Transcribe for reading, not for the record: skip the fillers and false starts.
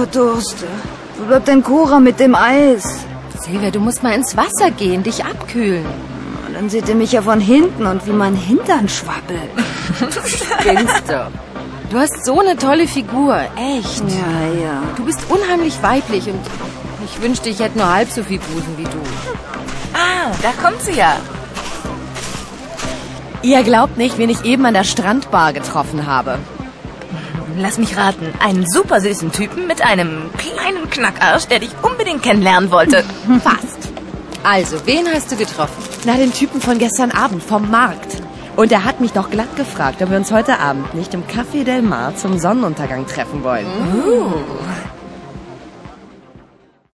verdurste. Wo bleibt denn Cora mit dem Eis? Silvia, du musst mal ins Wasser gehen, dich abkühlen. Dann seht ihr mich ja von hinten und wie mein Hintern schwabbelt. Du spinnst doch. Du hast so eine tolle Figur, echt. Ja. Du bist unheimlich weiblich und ich wünschte, ich hätte nur halb so viel Busen wie du. Ah, da kommt sie ja. Ihr glaubt nicht, wen ich eben an der Strandbar getroffen habe. Lass mich raten, einen super süßen Typen mit einem kleinen Knackarsch, der dich unbedingt kennenlernen wollte. Fast. Also, wen hast du getroffen? Na, den Typen von gestern Abend vom Markt. Und er hat mich doch glatt gefragt, ob wir uns heute Abend nicht im Café Del Mar zum Sonnenuntergang treffen wollen.